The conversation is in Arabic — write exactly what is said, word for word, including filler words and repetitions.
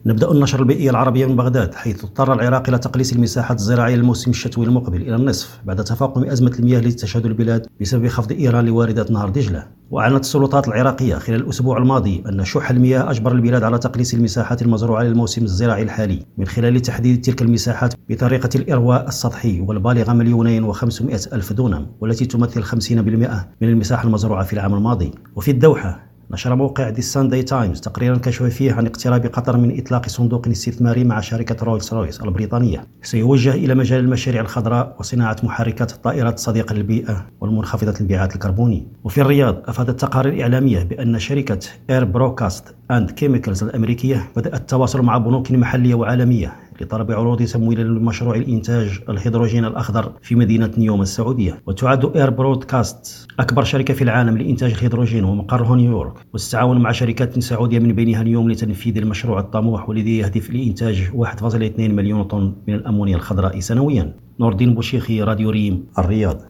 نبدأ النشر البيئي العربي من بغداد، حيث اضطر العراق إلى تقليص المساحات الزراعية للموسم الشتوي المقبل إلى النصف بعد تفاقم أزمة المياه التي تشهد البلاد بسبب خفض إيران لواردات نهر دجلة. وأعلنت السلطات العراقية خلال الأسبوع الماضي أن شح المياه أجبر البلاد على تقليص المساحات المزروعة للموسم الزراعي الحالي من خلال تحديد تلك المساحات بطريقة الإرواء السطحي والبالغة مليونين وخمسمائة ألف دونم، والتي تمثل خمسين بالمئة من المساحة المزروعة في العام الماضي. وفي الدوحة نشر موقع دي سانداي تايمز تقريرا كشف فيه عن اقتراب قطر من إطلاق صندوق استثماري مع شركة رويلز رويس البريطانية سيوجه إلى مجال المشاريع الخضراء وصناعة محركات الطائرات الصديقة للبيئة والمنخفضة الانبعاث الكربوني. وفي الرياض أفادت تقارير إعلامية بأن شركة إير بروكاست أند كيميكالز الأمريكية بدأت التواصل مع بنوك محلية وعالمية لطلب عروض تمويل لمشروع الإنتاج الهيدروجين الأخضر في مدينة نيوم السعودية. وتعد إير برودكاست أكبر شركة في العالم لإنتاج الهيدروجين ومقرها نيويورك، وتتعاون مع شركات سعودية من بينها نيوم لتنفيذ المشروع الطموح والذي يهدف لإنتاج واحد فاصلة اثنين مليون طن من الأمونيا الخضراء سنويا. نور الدين بوشيخي، راديو ريم، الرياض.